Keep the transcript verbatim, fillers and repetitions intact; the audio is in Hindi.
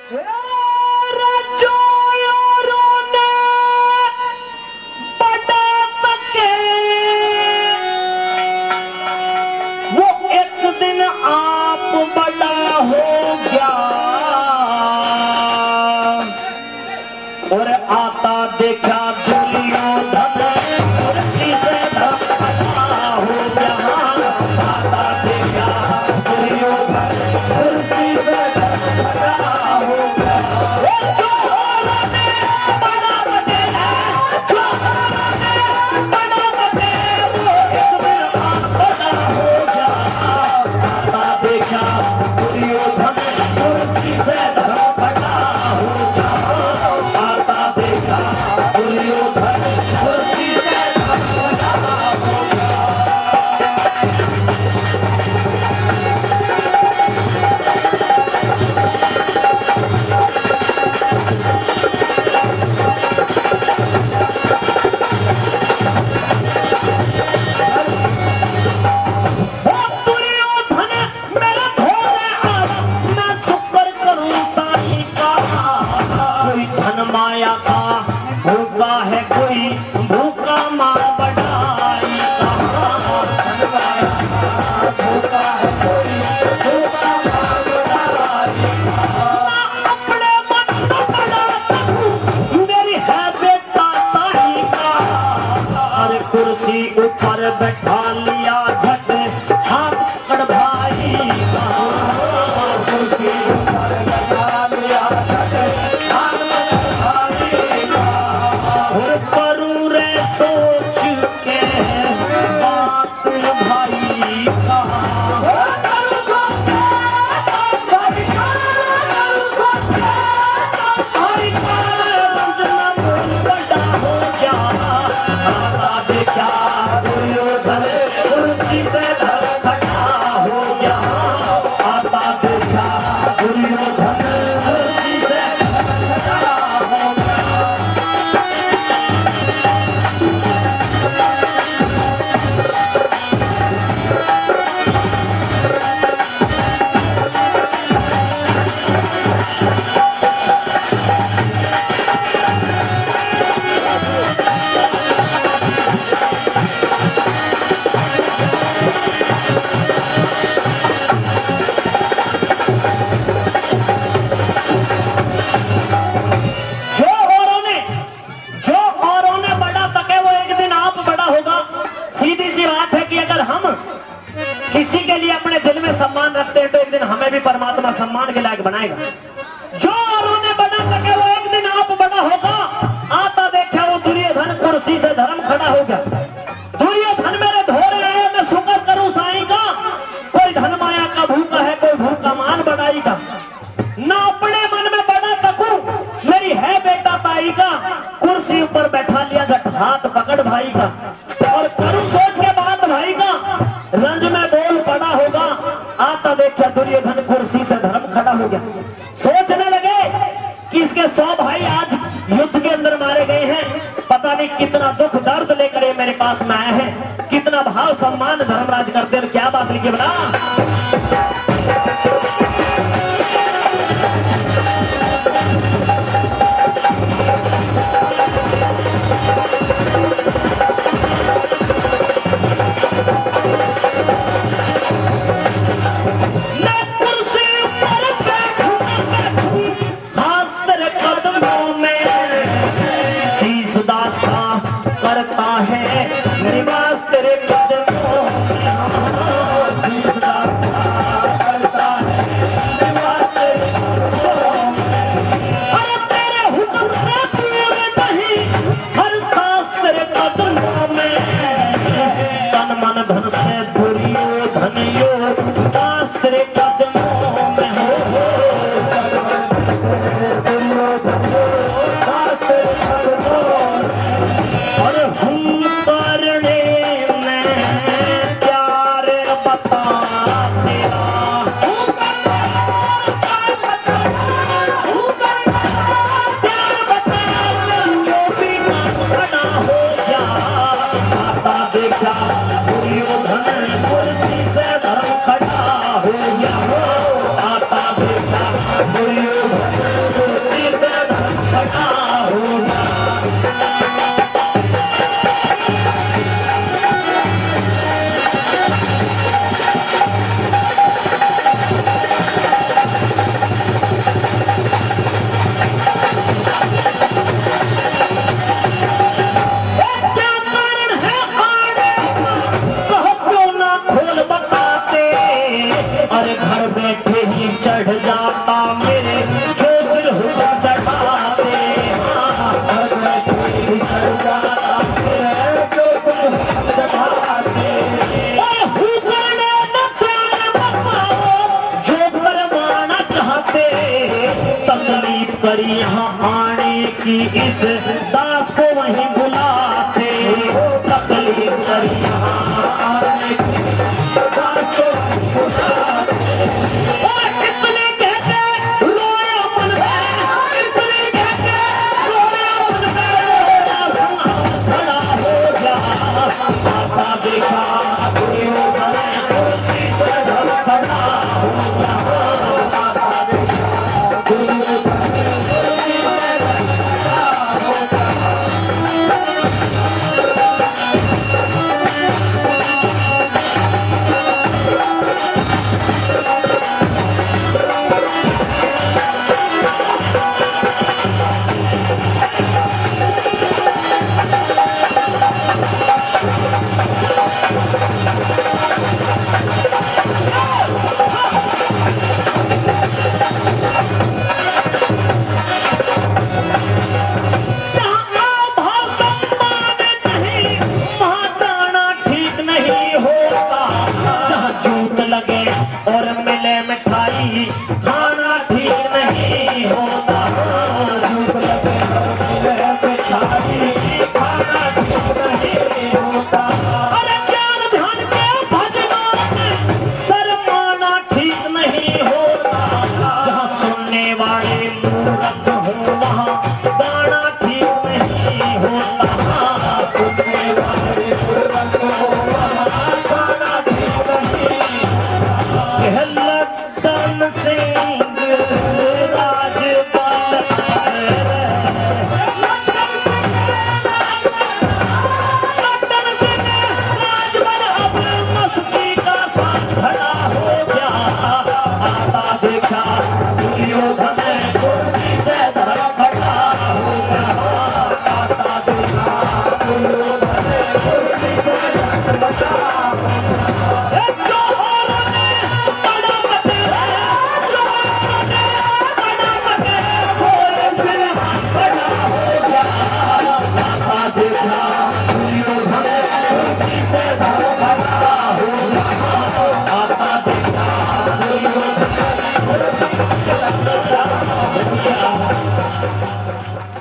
सम्मान के लायक बनाएगा। जो औरों ने बना सके वो एक दिन आप बड़ा होगा। आता देखा वो दुर्योधन कुर्सी से धर्म खड़ा हो गया। दुर्योधन मेरे धोरे है, मैं शुक्र करूं साईं का। कोई धन माया का भूखा है, कोई भूखा मान बढ़ाई का। ना अपने मन में बड़ा सकूं, मेरी है बेटा ताई का। कुर्सी ऊपर बैठा लिया जट हाथ पकड़ भाई का। और करूं सोच के बात भाई का, रंज में बोल पड़ा होगा। आता देखा दुर्योधन कुर्सी से धर्म खड़ा हो गया। सोचने लगे कि इसके सौ भाई आज युद्ध के अंदर मारे गए हैं। पता नहीं कितना दुख दर्द लेकर ये मेरे पास में आए हैं, कितना भाव सम्मान धर्मराज करते हैं। क्या बात लिखी बना निवास तेरे कदमों में। करी यहाँ आने की, इस दास को वहीं बुलाते हो। तकलीफ करी यहाँ आने की, दास को वहीं बुलाते। और कितने कहते रोया मन में, कितने कहते रोया मन में, खड़ा हो जा। आता देखा दुर्योधन कुर्सी से खड़ा हो जा। आता देखा दुर्योधन और मिले मिठाई, खाना ठीक नहीं होता। झूठ लगे और मिले मिठाई, खाना ठीक नहीं होता। अरे ज्ञान ध्यान के भजनों में शर्माना ठीक नहीं होता। जहाँ सुनने वाले मूर्ख हों वहाँ गाना ठीक नहीं होता। सुनने वाले मूर्ख हों वहाँ गाना ठीक नहीं होता। लड्डन सिंह राजपाल लड्डन सिंह राजपाल अब मस्ती का साथ खड़ा हो गया। आता देखा दुर्योधन कुर्सी से धर खड़ा हो गया। आता देखा दुर्योधन कुर्सी से धर खड़ा हो गया। Thank you.